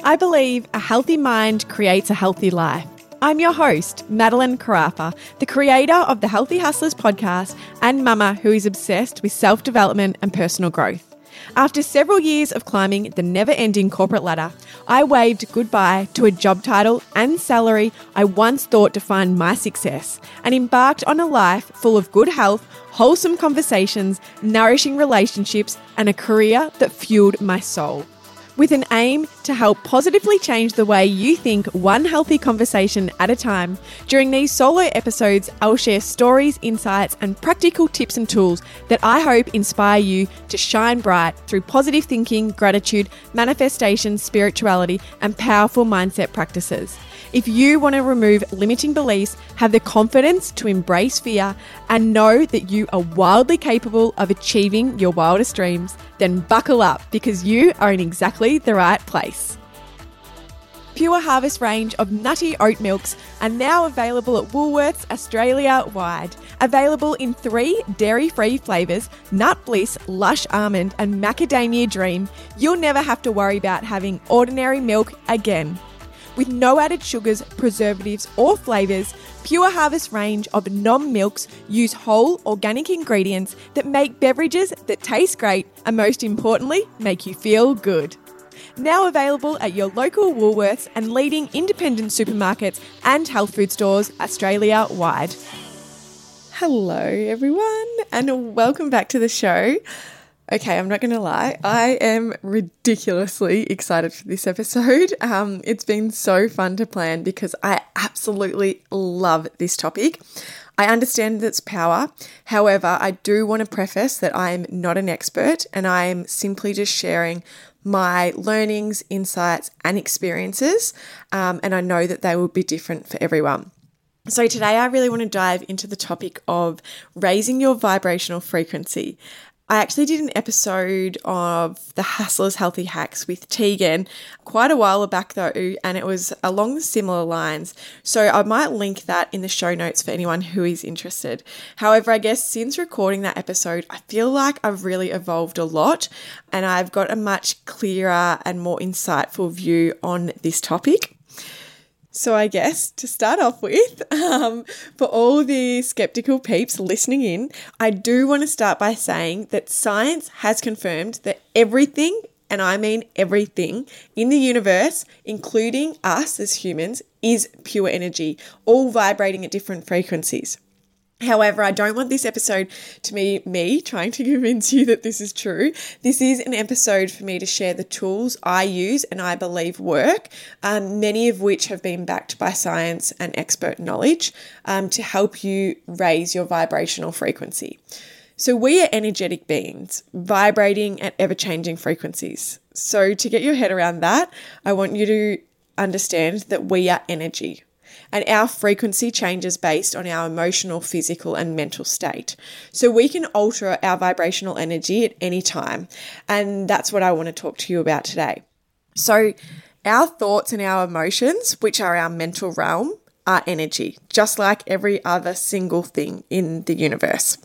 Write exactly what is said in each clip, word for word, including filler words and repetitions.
I believe a healthy mind creates a healthy life. I'm your host, Madeline Carafa, the creator of the Healthy Hustlers podcast and mama who is obsessed with self-development and personal growth. After several years of climbing the never-ending corporate ladder, I waved goodbye to a job title and salary I once thought defined my success and embarked on a life full of good health, wholesome conversations, nourishing relationships, and a career that fueled my soul. With an aim to help positively change the way you think one healthy conversation at a time, during these solo episodes, I'll share stories, insights, and practical tips and tools that I hope inspire you to shine bright through positive thinking, gratitude, manifestation, spirituality, and powerful mindset practices. If you want to remove limiting beliefs, have the confidence to embrace fear, and know that you are wildly capable of achieving your wildest dreams, then buckle up because you are in exactly the right place. Pure Harvest range of nutty oat milks are now available at Woolworths Australia-wide. Available in three dairy-free flavours, Nut Bliss, Lush Almond and Macadamia Dream, you'll never have to worry about having ordinary milk again. With no added sugars, preservatives or flavours, Pure Harvest range of nom milks use whole organic ingredients that make beverages that taste great and most importantly, make you feel good. Now available at your local Woolworths and leading independent supermarkets and health food stores Australia-wide. Hello everyone and welcome back to the show. Okay, I'm not going to lie. I am ridiculously excited for this episode. Um, it's been so fun to plan because I absolutely love this topic. I understand its power. However, I do want to preface that I'm not an expert and I am simply just sharing my learnings, insights, and experiences. Um, and I know that they will be different for everyone. So today I really want to dive into the topic of raising your vibrational frequency. I actually did an episode of the Hustlers Healthy Hacks with Tegan quite a while back though, and it was along similar lines. So I might link that in the show notes for anyone who is interested. However, I guess since recording that episode, I feel like I've really evolved a lot and I've got a much clearer and more insightful view on this topic. So I guess to start off with, um, for all the skeptical peeps listening in, I do want to start by saying that science has confirmed that everything, and I mean everything, in the universe, including us as humans, is pure energy, all vibrating at different frequencies. However, I don't want this episode to be me trying to convince you that this is true. This is an episode for me to share the tools I use and I believe work, um, many of which have been backed by science and expert knowledge um, to help you raise your vibrational frequency. So we are energetic beings vibrating at ever-changing frequencies. So to get your head around that, I want you to understand that we are energy. And our frequency changes based on our emotional, physical, and mental state. So we can alter our vibrational energy at any time. And that's what I want to talk to you about today. So our thoughts and our emotions, which are our mental realm, are energy, just like every other single thing in the universe.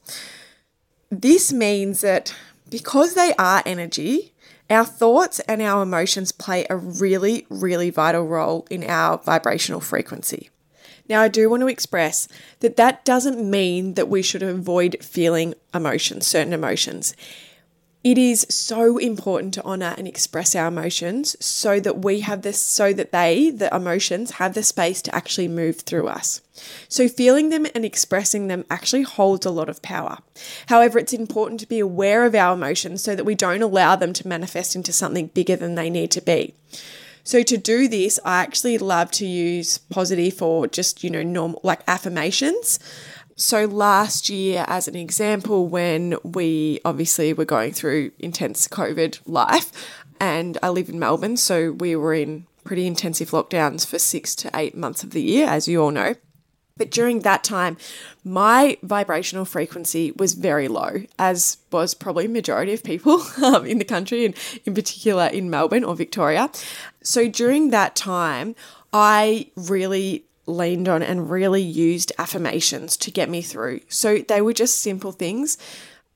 This means that because they are energy, our thoughts and our emotions play a really, really vital role in our vibrational frequency. Now, I do want to express that that doesn't mean that we should avoid feeling emotions, certain emotions. It is so important to honor and express our emotions so that we have this, so that they, the emotions, have the space to actually move through us. So feeling them and expressing them actually holds a lot of power. However, it's important to be aware of our emotions so that we don't allow them to manifest into something bigger than they need to be. So to do this, I actually love to use positive or just, you know, normal, like affirmations. So last year, as an example, when we obviously were going through intense COVID life, and I live in Melbourne, so we were in pretty intensive lockdowns for six to eight months of the year, as you all know. But during that time, my vibrational frequency was very low, as was probably a majority of people um, in the country, and in particular in Melbourne or Victoria. So during that time, I really leaned on and really used affirmations to get me through. So they were just simple things.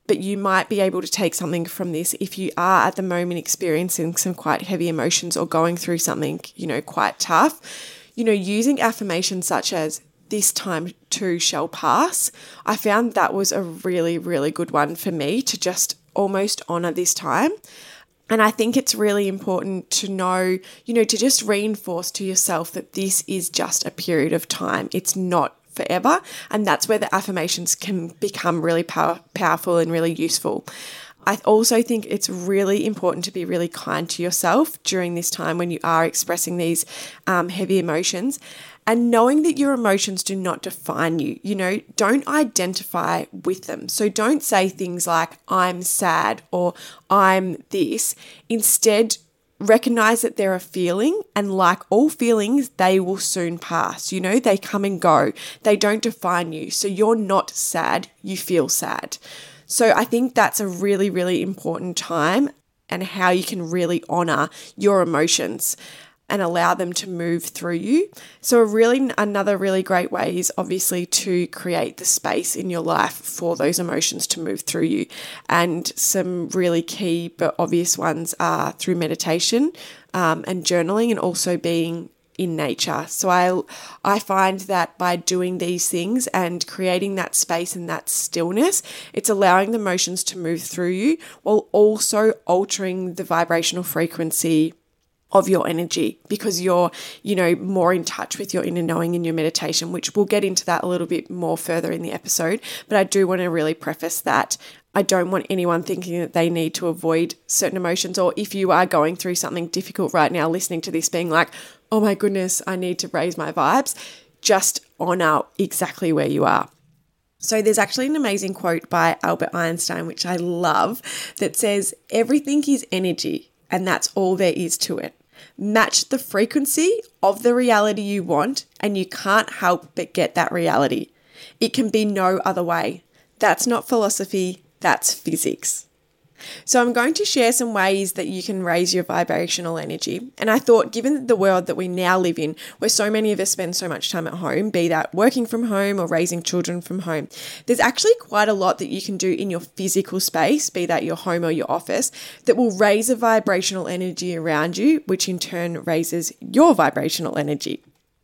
but you might be able to take something from this if you are at the moment experiencing some quite heavy emotions or going through something, you know, quite tough. You know, using affirmations such as "this time too shall pass." I found that was a really, really good one for me to just almost honor this time. And I think it's really important to know, you know, to just reinforce to yourself that this is just a period of time. It's not forever. And that's where the affirmations can become really power, powerful and really useful. I also think it's really important to be really kind to yourself during this time when you are expressing these um, heavy emotions, and knowing that your emotions do not define you. You know, don't identify with them. So don't say things like "I'm sad" or "I'm this." Instead, recognize that they're a feeling, and like all feelings, they will soon pass. You know, they come and go. They don't define you. So you're not sad, you feel sad. So I think that's a really, really important time, and how you can really honor your emotions and allow them to move through you. So a really another really great way is obviously to create the space in your life for those emotions to move through you. And some really key but obvious ones are through meditation um, and journaling, and also being in nature. So I I find that by doing these things and creating that space and that stillness, it's allowing the emotions to move through you while also altering the vibrational frequency of your energy, because you're, you know, more in touch with your inner knowing in your meditation, which we'll get into that a little bit more further in the episode. But I do want to really preface that I don't want anyone thinking that they need to avoid certain emotions, or if you are going through something difficult right now, listening to this being like, "Oh my goodness, I need to raise my vibes," just honor exactly where you are. So there's actually an amazing quote by Albert Einstein, which I love, that says, "Everything is energy, and that's all there is to it. Match the frequency of the reality you want, and you can't help but get that reality. It can be no other way. That's not philosophy, that's physics." So I'm going to share some ways that you can raise your vibrational energy. And I thought, given the world that we now live in, where so many of us spend so much time at home, be that working from home or raising children from home, there's actually quite a lot that you can do in your physical space, be that your home or your office, that will raise a vibrational energy around you, which in turn raises your vibrational energy.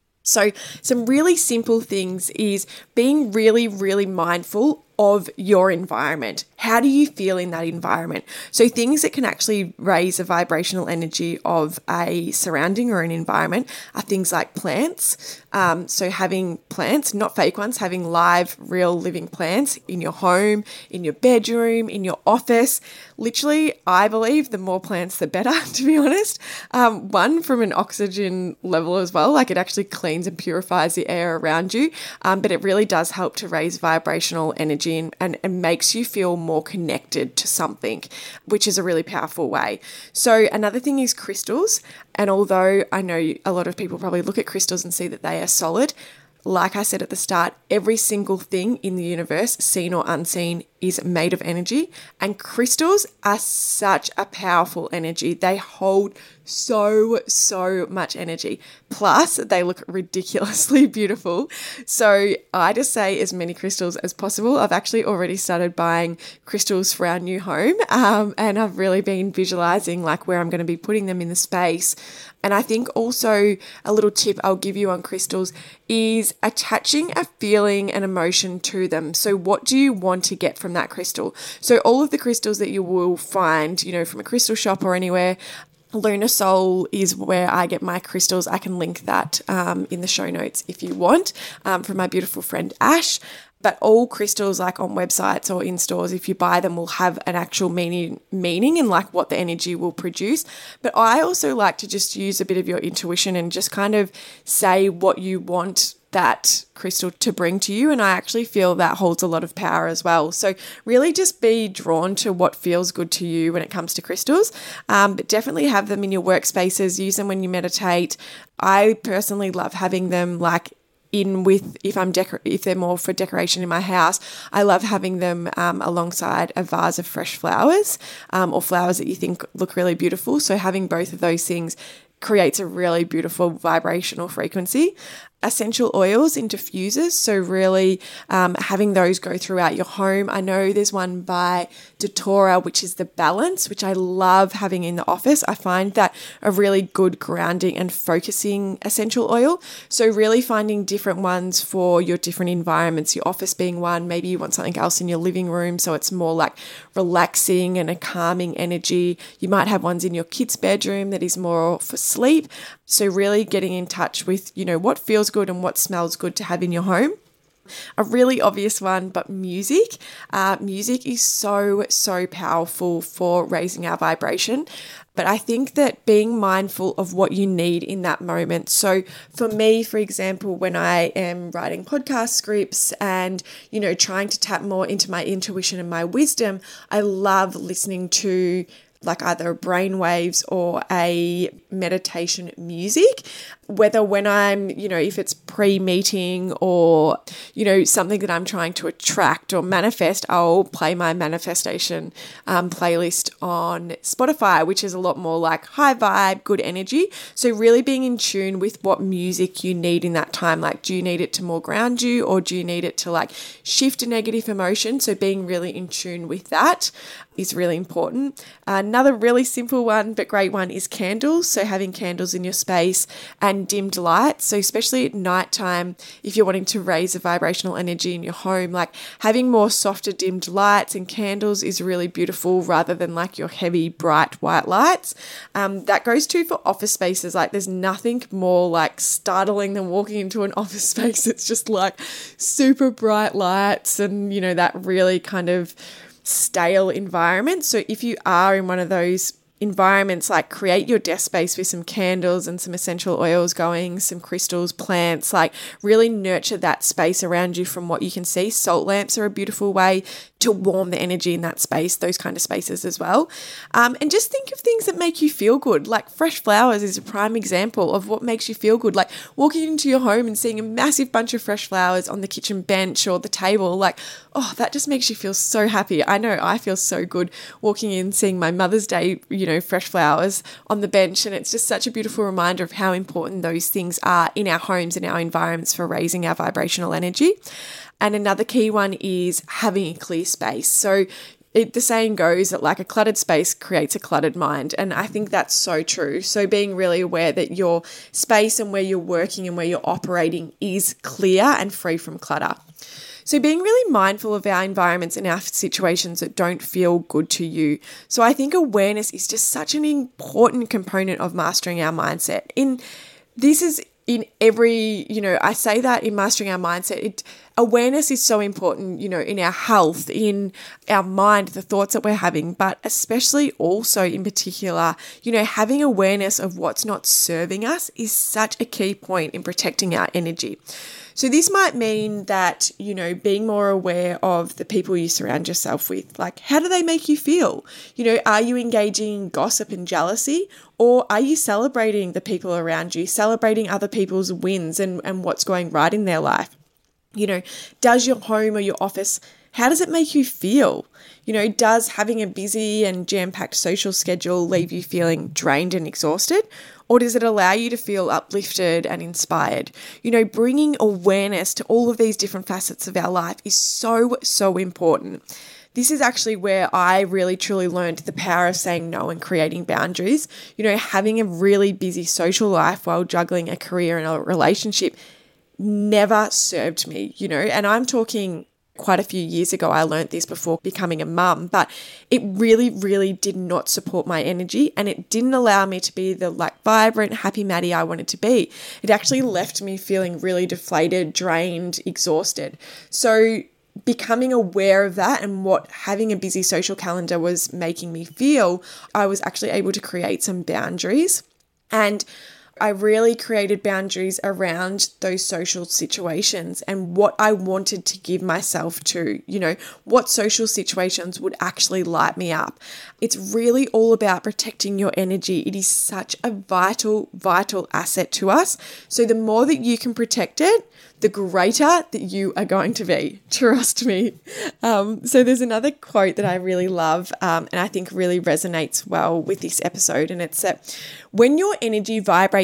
So some really simple things is being really, really mindful of your environment. How do you feel in that environment? So things that can actually raise a vibrational energy of a surrounding or an environment are things like plants. Um, so having plants, not fake ones, having live, real living plants in your home, in your bedroom, in your office. Literally, I believe the more plants, the better, to be honest. Um, one, from an oxygen level as well, like it actually cleans and purifies the air around you, um, but it really does help to raise vibrational energy and, and, and makes you feel more connected to something, which is a really powerful way. So another thing is crystals. And although I know a lot of people probably look at crystals and see that they are solid, like I said at the start, every single thing in the universe, seen or unseen, is made of energy. And crystals are such a powerful energy. They hold so, so much energy. Plus, they look ridiculously beautiful. So I just say as many crystals as possible. I've actually already started buying crystals for our new home. Um, and I've really been visualizing like where I'm going to be putting them in the space. And I think also a little tip I'll give you on crystals is attaching a feeling and emotion to them. So what do you want to get from that crystal? So all of the crystals that you will find, you know, from a crystal shop or anywhere, Lunasol is where I get my crystals. I can link that um, in the show notes if you want, um, from my beautiful friend Ash. But all crystals, like on websites or in stores, if you buy them, will have an actual meaning, meaning and like what the energy will produce. But I also like to just use a bit of your intuition and just kind of say what you want that crystal to bring to you. And I actually feel that holds a lot of power as well. So really just be drawn to what feels good to you when it comes to crystals. Um, but definitely have them in your workspaces. Use them when you meditate. I personally love having them like in with, if I'm decor- if they're more for decoration in my house, I love having them um, alongside a vase of fresh flowers um, or flowers that you think look really beautiful. So having both of those things creates a really beautiful vibrational frequency. essential oils in diffusers. So really um, having those go throughout your home. I know there's one by Datura, which is the Balance, which I love having in the office. I find that a really good grounding and focusing essential oil. So really finding different ones for your different environments, your office being one, maybe you want something else in your living room. So it's more like relaxing and a calming energy. You might have ones in your kids' bedroom that is more for sleep. So really getting in touch with, you know, what feels good and what smells good to have in your home. A really obvious one, but music. Uh, music is so, so powerful for raising our vibration. But I think that being mindful of what you need in that moment. So for me, for example, when I am writing podcast scripts and, you know, trying to tap more into my intuition and my wisdom, I love listening to like either brainwaves or a meditation music, whether when I'm, you know, if it's pre-meeting or, you know, something that I'm trying to attract or manifest, I'll play my manifestation um, playlist on Spotify, which is a lot more like high vibe, good energy. So really being in tune with what music you need in that time. Like, do you need it to more ground you, or do you need it to like shift a negative emotion? So being really in tune with that is really important. Another really simple one but great one is candles. So having candles in your space and dimmed lights. So especially at nighttime, if you're wanting to raise the vibrational energy in your home, like having more softer dimmed lights and candles is really beautiful rather than like your heavy bright white lights. Um, that goes too for office spaces. Like there's nothing more like startling than walking into an office space. It's just like super bright lights and, you know, that really kind of stale environment. So if you are in one of those environments, like create your desk space with some candles and some essential oils going, some crystals, plants, like really nurture that space around you from what you can see. Salt lamps are a beautiful way to warm the energy in that space, those kind of spaces as well. Um, and just think of things that make you feel good. Like fresh flowers is a prime example of what makes you feel good. Like walking into your home and seeing a massive bunch of fresh flowers on the kitchen bench or the table, like, oh, that just makes you feel so happy. I know I feel so good walking in, seeing my Mother's Day, you know, fresh flowers on the bench. And it's just such a beautiful reminder of how important those things are in our homes and our environments for raising our vibrational energy. And another key one is having a clear space. So it, the saying goes that like a cluttered space creates a cluttered mind. And I think that's so true. So being really aware that your space and where you're working and where you're operating is clear and free from clutter. So being really mindful of our environments and our situations that don't feel good to you. So I think awareness is just such an important component of mastering our mindset. In this is in every, you know, I say that in mastering our mindset, it, awareness is so important, you know, in our health, in our mind, the thoughts that we're having, but especially also in particular, you know, having awareness of what's not serving us is such a key point in protecting our energy. So this might mean that, you know, being more aware of the people you surround yourself with. Like, how do they make you feel? You know, are you engaging in gossip and jealousy, or are you celebrating the people around you, celebrating other people's wins and, and what's going right in their life? You know, does your home or your office, how does it make you feel? You know, does having a busy and jam-packed social schedule leave you feeling drained and exhausted? Or does it allow you to feel uplifted and inspired? You know, bringing awareness to all of these different facets of our life is so, so important. This is actually where I really truly learned the power of saying no and creating boundaries. You know, having a really busy social life while juggling a career and a relationship never served me, you know, and I'm talking quite a few years ago. I learned this before becoming a mum, but it really, really did not support my energy, and it didn't allow me to be the like vibrant, happy Maddie I wanted to be. It actually left me feeling really deflated, drained, exhausted. So becoming aware of that and what having a busy social calendar was making me feel, I was actually able to create some boundaries. And I really created boundaries around those social situations and what I wanted to give myself to, you know, what social situations would actually light me up. It's really all about protecting your energy. It is such a vital, vital asset to us. So the more that you can protect it, the greater that you are going to be. Trust me. Um, so there's another quote that I really love um, and I think really resonates well with this episode. And it's that when your energy vibrates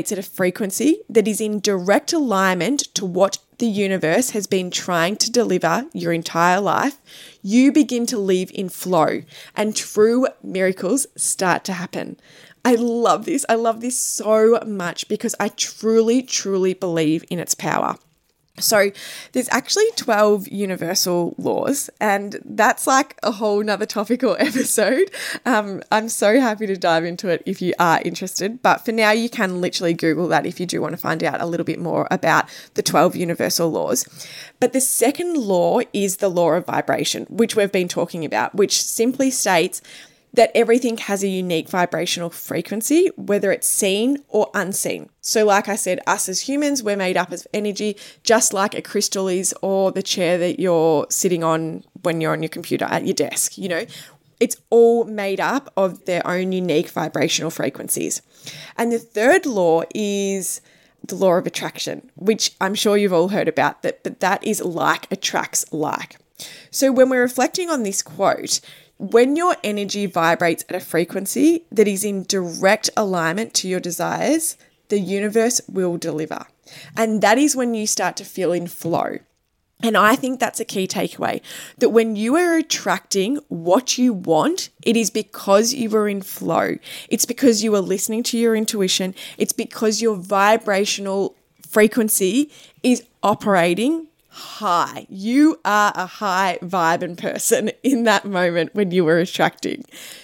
vibrates at a frequency that is in direct alignment to what the universe has been trying to deliver your entire life, you begin to live in flow and true miracles start to happen. I love this. I love this so much because I truly, truly believe in its power. So there's actually twelve universal laws, and that's like a whole nother topic or episode. Um, I'm so happy to dive into it if you are interested. But for now, you can literally Google that if you do want to find out a little bit more about the twelve universal laws. But the second law is the law of vibration, which we've been talking about, which simply states that everything has a unique vibrational frequency, whether it's seen or unseen. So like I said, us as humans, we're made up of energy, just like a crystal is, or the chair that you're sitting on when you're on your computer at your desk. You know, it's all made up of their own unique vibrational frequencies. And the third law is the law of attraction, which I'm sure you've all heard about, that, but that is like attracts like. So when we're reflecting on this quote, when your energy vibrates at a frequency that is in direct alignment to your desires, the universe will deliver. And that is when you start to feel in flow. And I think that's a key takeaway, that when you are attracting what you want, it is because you are in flow. It's because you are listening to your intuition. It's because your vibrational frequency is operating high. You are a high vibing person in that moment when you were attracting.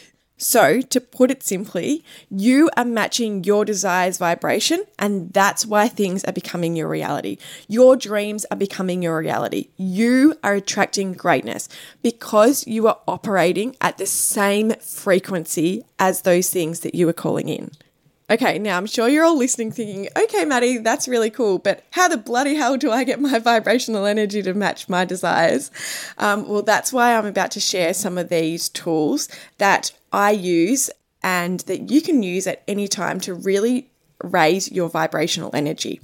So to put it simply, you are matching your desires vibration, and that's why things are becoming your reality. Your dreams are becoming your reality. You are attracting greatness because you are operating at the same frequency as those things that you are calling in. Okay, now I'm sure you're all listening thinking, okay, Maddie, that's really cool, but how the bloody hell do I get my vibrational energy to match my desires? Um, well, that's why I'm about to share some of these tools that I use and that you can use at any time to really raise your vibrational energy.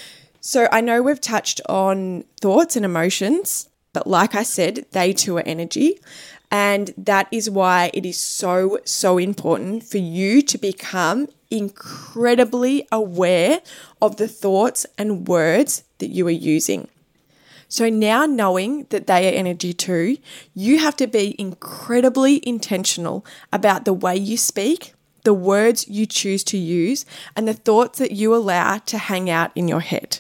So I know we've touched on thoughts and emotions, but like I said, they too are energy. And that is why it is so, so important for you to become incredibly aware of the thoughts and words that you are using. So now knowing that they are energy too, you have to be incredibly intentional about the way you speak, the words you choose to use, and the thoughts that you allow to hang out in your head.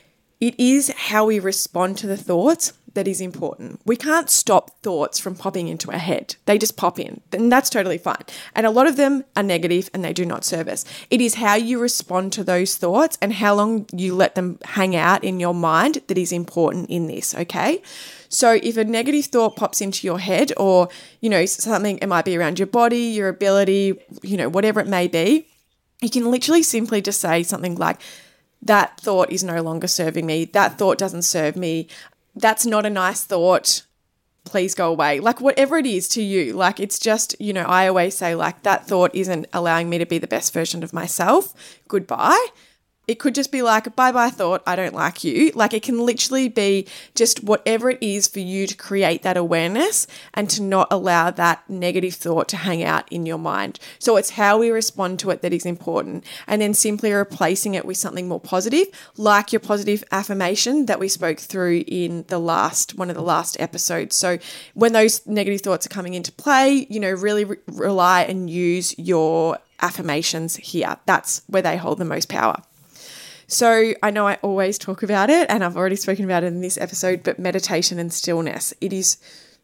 It is how we respond to the thoughts that is important. We can't stop thoughts from popping into our head. They just pop in, and that's totally fine. And a lot of them are negative and they do not serve us. It is how you respond to those thoughts and how long you let them hang out in your mind that is important in this, okay? So if a negative thought pops into your head, or, you know, something, it might be around your body, your ability, you know, whatever it may be, you can literally simply just say something like, that thought is no longer serving me. That thought doesn't serve me. That's not a nice thought. Please go away. Like whatever it is to you, like it's just, you know, I always say like that thought isn't allowing me to be the best version of myself. Goodbye. It could just be like, bye-bye thought, I don't like you. Like it can literally be just whatever it is for you to create that awareness and to not allow that negative thought to hang out in your mind. So it's how we respond to it that is important. And then simply replacing it with something more positive, like your positive affirmation that we spoke through in the last, one of the last episodes. So when those negative thoughts are coming into play, you know, really re- rely and use your affirmations here. That's where they hold the most power. So I know I always talk about it, and I've already spoken about it in this episode, but meditation and stillness, it is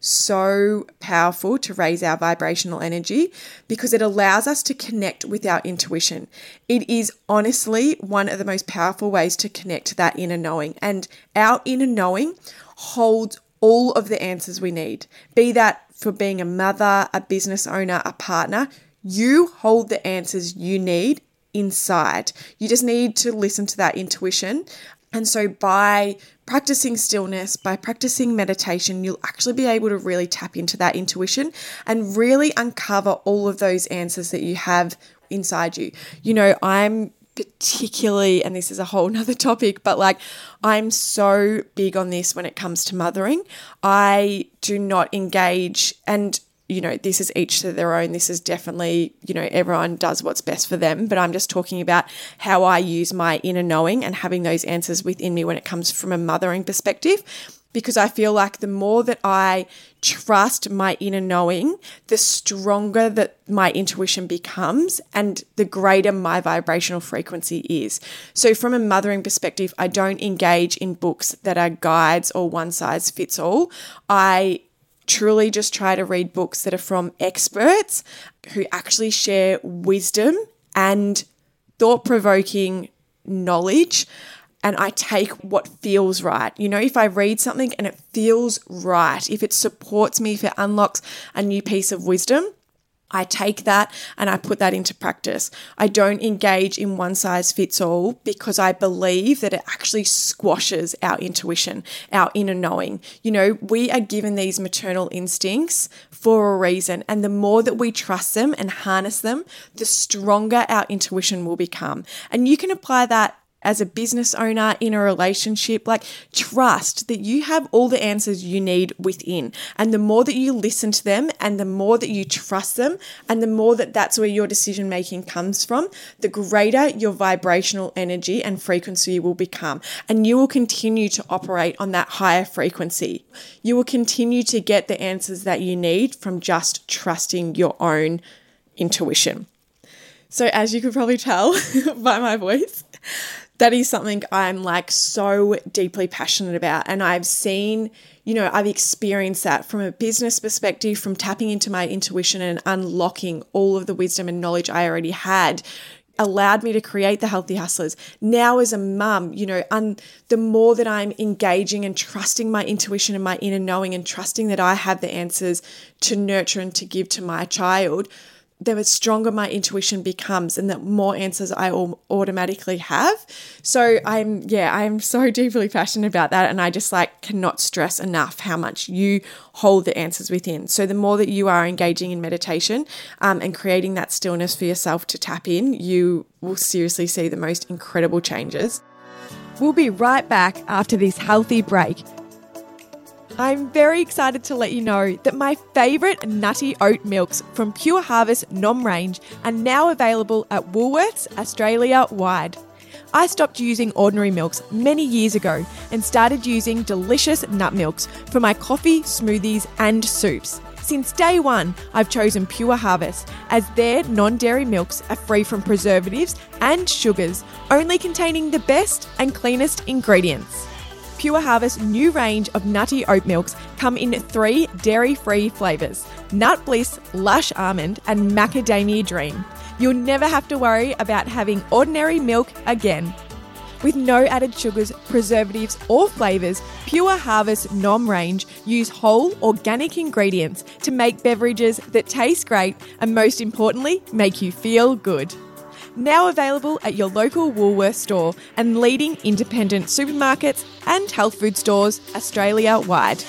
so powerful to raise our vibrational energy because it allows us to connect with our intuition. It is honestly one of the most powerful ways to connect to that inner knowing, and our inner knowing holds all of the answers we need, be that for being a mother, a business owner, a partner. You hold the answers you need inside. You just need to listen to that intuition. And so by practicing stillness, by practicing meditation, you'll actually be able to really tap into that intuition and really uncover all of those answers that you have inside you. You know, I'm particularly, and this is a whole nother topic, but like I'm so big on this when it comes to mothering. I do not engage, and you know, this is each to their own. This is definitely, you know, everyone does what's best for them. But I'm just talking about how I use my inner knowing and having those answers within me when it comes from a mothering perspective. Because I feel like the more that I trust my inner knowing, the stronger that my intuition becomes and the greater my vibrational frequency is. So from a mothering perspective, I don't engage in books that are guides or one size fits all. I truly just try to read books that are from experts who actually share wisdom and thought-provoking knowledge. And I take what feels right. You know, if I read something and it feels right, if it supports me, if it unlocks a new piece of wisdom, I take that and I put that into practice. I don't engage in one size fits all because I believe that it actually squashes our intuition, our inner knowing. You know, we are given these maternal instincts for a reason. And the more that we trust them and harness them, the stronger our intuition will become. And you can apply that as a business owner, in a relationship. Like, trust that you have all the answers you need within. And the more that you listen to them and the more that you trust them and the more that that's where your decision making comes from, the greater your vibrational energy and frequency will become. And you will continue to operate on that higher frequency. You will continue to get the answers that you need from just trusting your own intuition. So as you could probably tell by my voice, that is something I'm like so deeply passionate about. And I've seen, you know, I've experienced that from a business perspective, from tapping into my intuition and unlocking all of the wisdom and knowledge I already had, allowed me to create the Healthy Hustlers. Now as a mum, you know, and the more that I'm engaging and trusting my intuition and my inner knowing and trusting that I have the answers to nurture and to give to my child, the stronger my intuition becomes and the more answers I automatically have. So I'm, yeah, I'm so deeply passionate about that. And I just like cannot stress enough how much you hold the answers within. So the more that you are engaging in meditation um, and creating that stillness for yourself to tap in, you will seriously see the most incredible changes. We'll be right back after this healthy break. I'm very excited to let you know that my favourite nutty oat milks from Pure Harvest Nom range are now available at Woolworths Australia-wide. I stopped using ordinary milks many years ago and started using delicious nut milks for my coffee, smoothies and soups. Since day one, I've chosen Pure Harvest as their non-dairy milks are free from preservatives and sugars, only containing the best and cleanest ingredients. Pure Harvest's new range of nutty oat milks come in three dairy-free flavours: Nut Bliss, Lush Almond and Macadamia Dream. You'll never have to worry about having ordinary milk again. With no added sugars, preservatives or flavours, Pure Harvest Nom range use whole organic ingredients to make beverages that taste great and most importantly, make you feel good. Now available at your local Woolworths store and leading independent supermarkets and health food stores Australia-wide.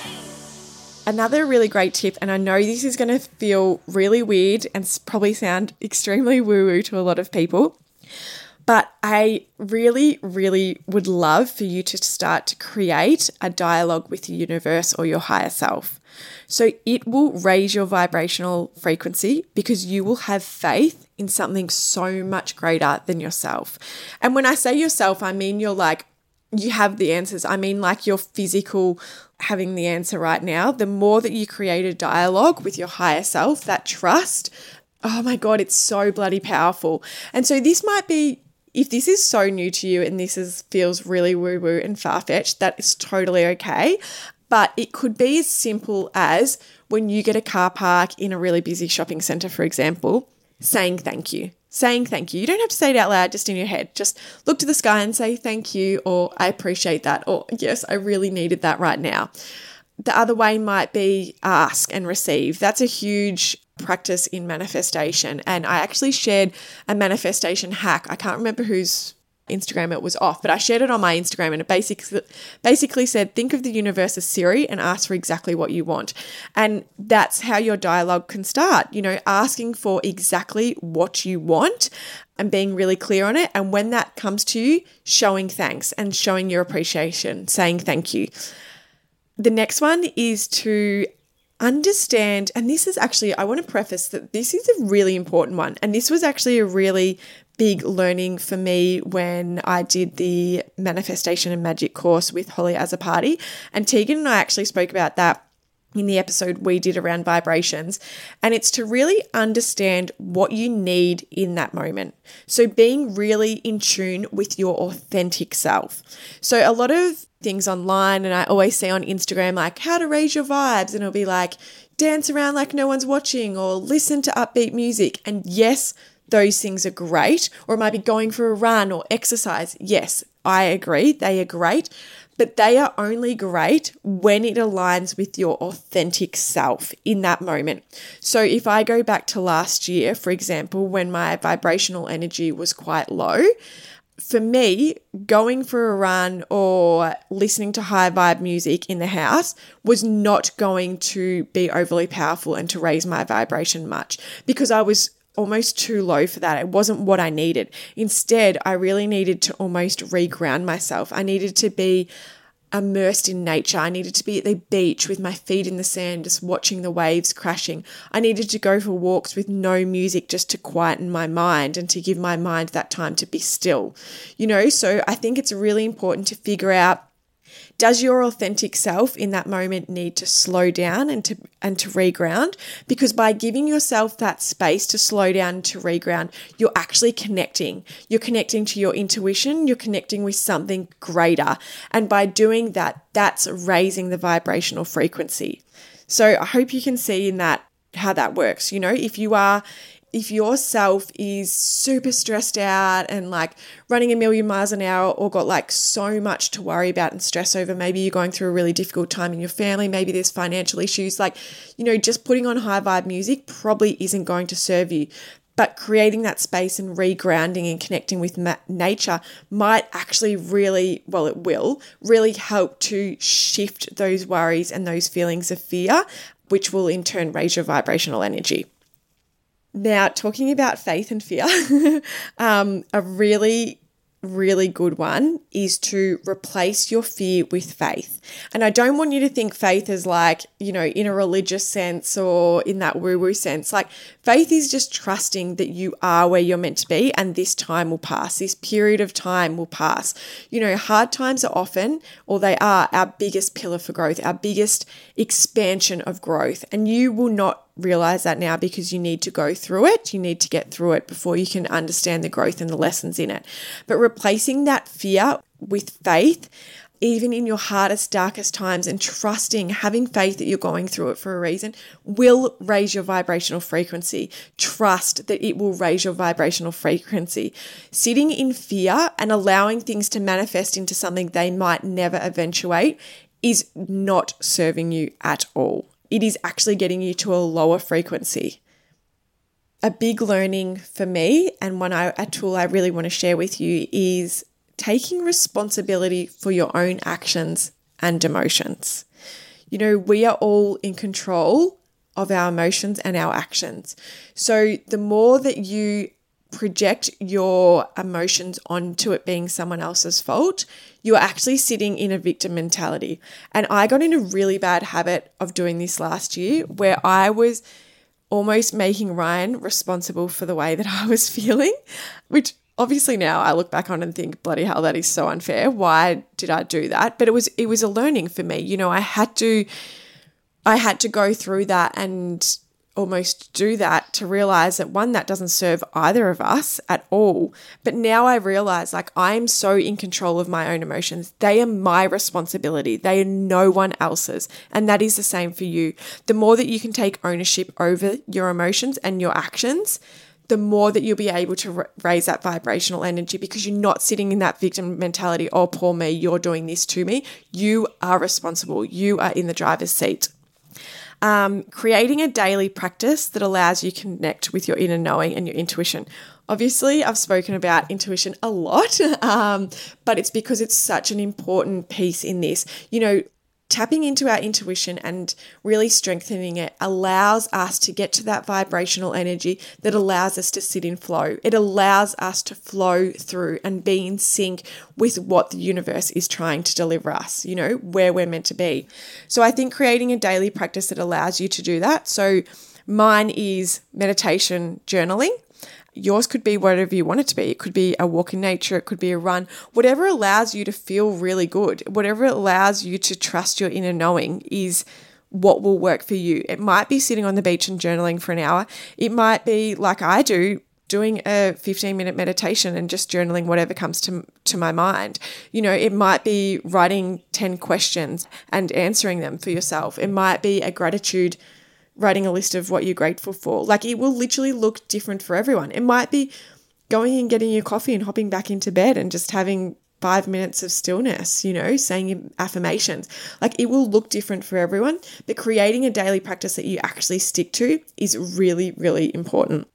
Another really great tip, and I know this is going to feel really weird and probably sound extremely woo-woo to a lot of people, but I really, really would love for you to start to create a dialogue with the universe or your higher self. So it will raise your vibrational frequency because you will have faith in something so much greater than yourself. And when I say yourself, I mean you're like, you have the answers. I mean like your physical having the answer right now. The more that you create a dialogue with your higher self, that trust, oh my God, it's so bloody powerful. And so this might be, if this is so new to you and this is feels really woo-woo and far-fetched, that is totally okay. But it could be as simple as when you get a car park in a really busy shopping centre, for example, saying thank you. Saying thank you. You don't have to say it out loud, just in your head. Just look to the sky and say thank you, or I appreciate that, or yes, I really needed that right now. The other way might be ask and receive. That's a huge practice in manifestation. And I actually shared a manifestation hack. I can't remember whose Instagram it was off, but I shared it on my Instagram, and it basically basically said, think of the universe as Siri and ask for exactly what you want. And that's how your dialogue can start, you know, asking for exactly what you want and being really clear on it. And when that comes to you, showing thanks and showing your appreciation, saying thank you. The next one is to understand, and this is actually, I want to preface that this is a really important one. And this was actually a really big learning for me when I did the Manifestation and Magic course with Holly Azzopardi. And Tegan and I actually spoke about that in the episode we did around vibrations. And it's to really understand what you need in that moment. So being really in tune with your authentic self. So a lot of things online, and I always see on Instagram, like how to raise your vibes, and it'll be like dance around like no one's watching, or listen to upbeat music. And yes, those things are great. Or it might be going for a run or exercise. Yes, I agree. They are great. But they are only great when it aligns with your authentic self in that moment. So if I go back to last year, for example, when my vibrational energy was quite low, for me, going for a run or listening to high vibe music in the house was not going to be overly powerful and to raise my vibration much, because I was almost too low for that. It wasn't what I needed. Instead, I really needed to almost reground myself. I needed to be immersed in nature. I needed to be at the beach with my feet in the sand, just watching the waves crashing. I needed to go for walks with no music, just to quieten my mind and to give my mind that time to be still. You know, so I think it's really important to figure out, does your authentic self in that moment need to slow down and to and to reground? Because by giving yourself that space to slow down, to reground, you're actually connecting. You're connecting to your intuition. You're connecting with something greater. And by doing that, that's raising the vibrational frequency. So I hope you can see in that how that works. You know, if you are If your self is super stressed out and like running a million miles an hour, or got like so much to worry about and stress over, maybe you're going through a really difficult time in your family, maybe there's financial issues, like, you know, just putting on high vibe music probably isn't going to serve you. But creating that space and regrounding and connecting with ma- nature might actually really, well, it will really help to shift those worries and those feelings of fear, which will in turn raise your vibrational energy. Now, talking about faith and fear, um, a really, really good one is to replace your fear with faith. And I don't want you to think faith is like, you know, in a religious sense or in that woo-woo sense. Like, faith is just trusting that you are where you're meant to be, and this time will pass. This period of time will pass. You know, hard times are often, or they are, our biggest pillar for growth, our biggest expansion of growth. And you will not realize that now, because you need to go through it. You need to get through it before you can understand the growth and the lessons in it. But replacing that fear with faith, even in your hardest, darkest times, and trusting, having faith that you're going through it for a reason, will raise your vibrational frequency. Trust that it will raise your vibrational frequency. Sitting in fear and allowing things to manifest into something they might never eventuate is not serving you at all. It is actually getting you to a lower frequency. A big learning for me, and one I, a tool I really want to share with you, is taking responsibility for your own actions and emotions. You know, we are all in control of our emotions and our actions. So the more that you project your emotions onto it being someone else's fault, you are actually sitting in a victim mentality. And I got in a really bad habit of doing this last year, where I was almost making Ryan responsible for the way that I was feeling, which obviously now I look back on and think, bloody hell, that is so unfair. Why did I do that? But it was it was a learning for me. You know, I had to I had to go through that and almost do that to realize that, one, that doesn't serve either of us at all. But now I realize, like, I'm so in control of my own emotions. They are my responsibility. They are no one else's. And that is the same for you. The more that you can take ownership over your emotions and your actions, the more that you'll be able to r- raise that vibrational energy, because you're not sitting in that victim mentality. Oh, poor me, you're doing this to me. You are responsible. You are in the driver's seat. Um, creating a daily practice that allows you to connect with your inner knowing and your intuition. Obviously, I've spoken about intuition a lot, um, but it's because it's such an important piece in this. You know, Tapping into our intuition and really strengthening it allows us to get to that vibrational energy that allows us to sit in flow. It allows us to flow through and be in sync with what the universe is trying to deliver us, you know, where we're meant to be. So I think creating a daily practice that allows you to do that. So mine is meditation, journaling. Yours could be whatever you want it to be. It could be a walk in nature. It could be a run. Whatever allows you to feel really good, whatever allows you to trust your inner knowing is what will work for you. It might be sitting on the beach and journaling for an hour. It might be, like I do, doing a fifteen minute meditation and just journaling whatever comes to, to my mind. You know, it might be writing ten questions and answering them for yourself. It might be a gratitude writing a list of what you're grateful for. Like, it will literally look different for everyone. It might be going and getting your coffee and hopping back into bed and just having five minutes of stillness, you know, saying your affirmations. Like, it will look different for everyone, but creating a daily practice that you actually stick to is really, really important.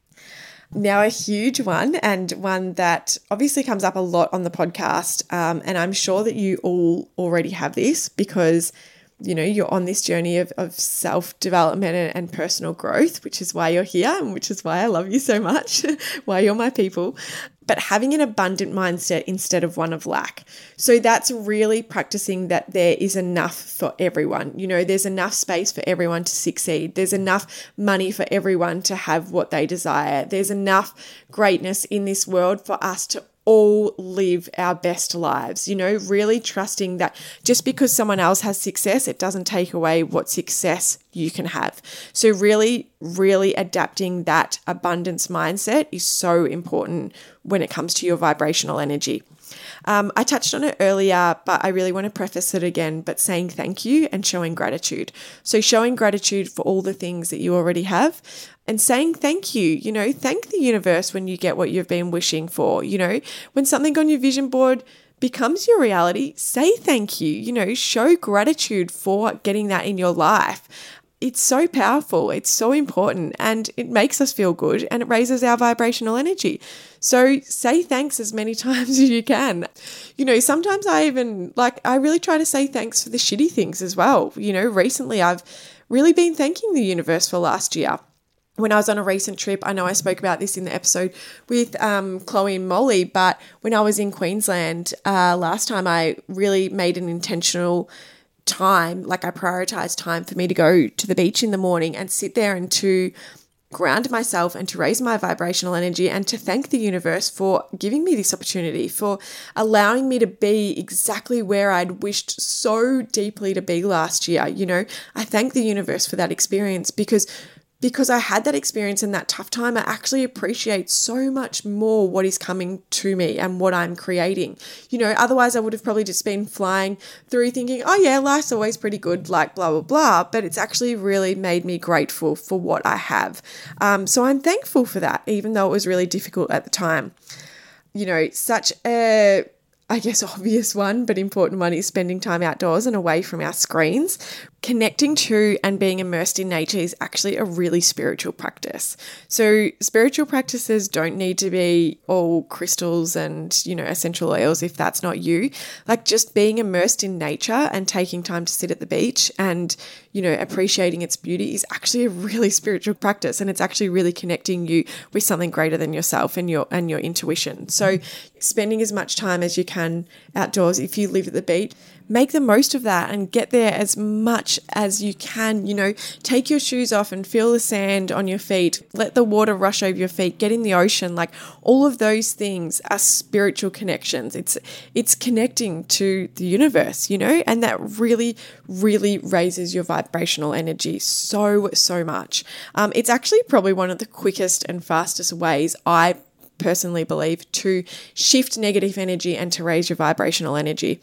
Now, a huge one, and one that obviously comes up a lot on the podcast, um, and I'm sure that you all already have this because you know, you're on this journey of, of self-development and, and personal growth, which is why you're here and which is why I love you so much, why you're my people. But having an abundant mindset instead of one of lack. So that's really practicing that there is enough for everyone. You know, there's enough space for everyone to succeed. There's enough money for everyone to have what they desire. There's enough greatness in this world for us to all live our best lives, you know, really trusting that just because someone else has success, it doesn't take away what success you can have. So really, really adapting that abundance mindset is so important when it comes to your vibrational energy. Um, I touched on it earlier, but I really want to preface it again, but saying thank you and showing gratitude. So showing gratitude for all the things that you already have and saying thank you, you know, thank the universe when you get what you've been wishing for, you know, when something on your vision board becomes your reality, say thank you, you know, show gratitude for getting that in your life. It's so powerful. It's so important and it makes us feel good and it raises our vibrational energy. So say thanks as many times as you can. You know, sometimes I even like, I really try to say thanks for the shitty things as well. You know, recently I've really been thanking the universe for last year. When I was on a recent trip, I know I spoke about this in the episode with um, Chloe and Molly, but when I was in Queensland uh, last time, I really made an intentional time, like I prioritized time for me to go to the beach in the morning and sit there and to ground myself and to raise my vibrational energy and to thank the universe for giving me this opportunity, for allowing me to be exactly where I'd wished so deeply to be last year. You know, I thank the universe for that experience because Because I had that experience in that tough time, I actually appreciate so much more what is coming to me and what I'm creating. You know, otherwise I would have probably just been flying through thinking, oh yeah, life's always pretty good, like blah, blah, blah. But it's actually really made me grateful for what I have. Um, so I'm thankful for that, even though it was really difficult at the time. You know, such a, I guess, obvious one, but important one is spending time outdoors and away from our screens. Connecting to and being immersed in nature is actually a really spiritual practice. So spiritual practices don't need to be all crystals and, you know, essential oils if that's not you. Like just being immersed in nature and taking time to sit at the beach and, you know, appreciating its beauty is actually a really spiritual practice, and it's actually really connecting you with something greater than yourself and your and your intuition. So spending as much time as you can outdoors, if you live at the beach, make the most of that and get there as much as you can. You know, take your shoes off and feel the sand on your feet. Let the water rush over your feet. Get in the ocean. Like all of those things are spiritual connections. It's it's connecting to the universe, you know, and that really, really raises your vibrational energy so, so much. Um, it's actually probably one of the quickest and fastest ways I personally believe to shift negative energy and to raise your vibrational energy.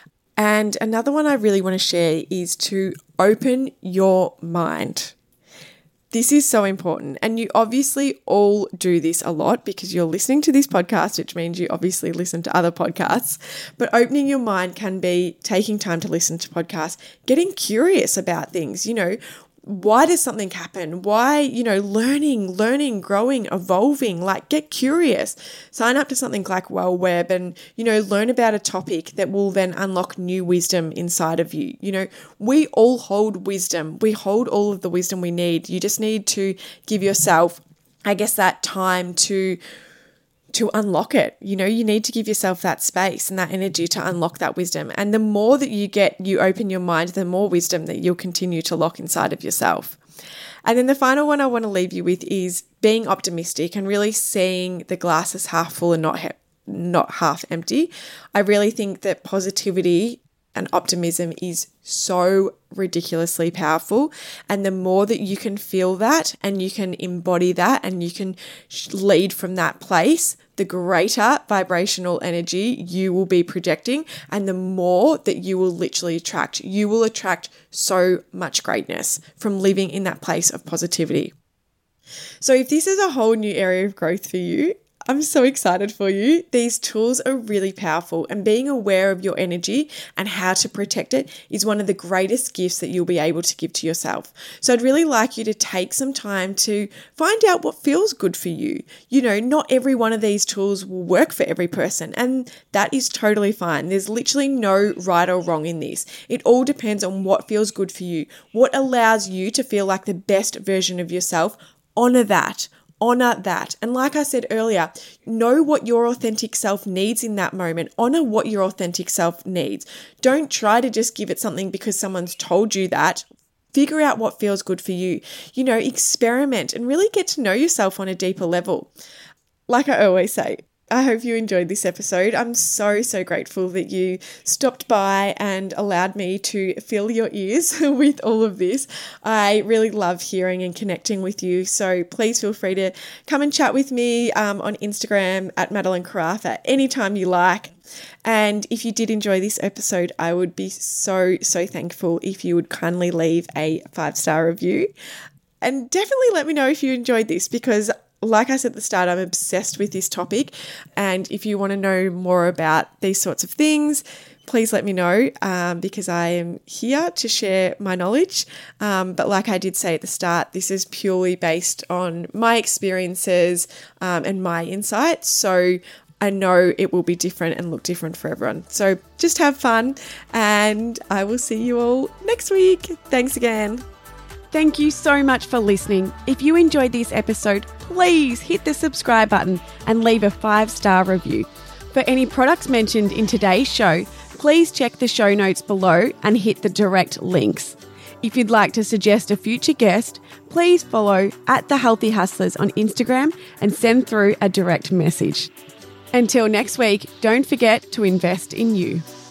And another one I really want to share is to open your mind. This is so important. And you obviously all do this a lot because you're listening to this podcast, which means you obviously listen to other podcasts. But opening your mind can be taking time to listen to podcasts, getting curious about things, you know, why does something happen? Why, you know, learning, learning, growing, evolving, like get curious. Sign up to something like Well Web and, you know, learn about a topic that will then unlock new wisdom inside of you. You know, we all hold wisdom. We hold all of the wisdom we need. You just need to give yourself, I guess, that time to to unlock it. You know, you need to give yourself that space and that energy to unlock that wisdom. And the more that you get, you open your mind, the more wisdom that you'll continue to lock inside of yourself. And then the final one I want to leave you with is being optimistic and really seeing the glass as half full and not he- not half empty. I really think that positivity and optimism is so ridiculously powerful. And the more that you can feel that and you can embody that and you can lead from that place, the greater vibrational energy you will be projecting and the more that you will literally attract. You will attract so much greatness from living in that place of positivity. So if this is a whole new area of growth for you, I'm so excited for you. These tools are really powerful, and being aware of your energy and how to protect it is one of the greatest gifts that you'll be able to give to yourself. So I'd really like you to take some time to find out what feels good for you. You know, not every one of these tools will work for every person, and that is totally fine. There's literally no right or wrong in this. It all depends on what feels good for you, what allows you to feel like the best version of yourself. Honor that. Honor that. And like I said earlier, know what your authentic self needs in that moment. Honor what your authentic self needs. Don't try to just give it something because someone's told you that. Figure out what feels good for you. You know, experiment and really get to know yourself on a deeper level. Like I always say, I hope you enjoyed this episode. I'm so, so grateful that you stopped by and allowed me to fill your ears with all of this. I really love hearing and connecting with you. So please feel free to come and chat with me um, on Instagram at Madeline Carafa anytime you like. And if you did enjoy this episode, I would be so, so thankful if you would kindly leave a five-star review. And definitely let me know if you enjoyed this, because like I said at the start, I'm obsessed with this topic. And if you want to know more about these sorts of things, please let me know um, because I am here to share my knowledge. Um, but like I did say at the start, this is purely based on my experiences um, and my insights. So I know it will be different and look different for everyone. So just have fun, and I will see you all next week. Thanks again. Thank you so much for listening. If you enjoyed this episode, please hit the subscribe button and leave a five-star review. For any products mentioned in today's show, please check the show notes below and hit the direct links. If you'd like to suggest a future guest, please follow at The Healthy Hustlers on Instagram and send through a direct message. Until next week, don't forget to invest in you.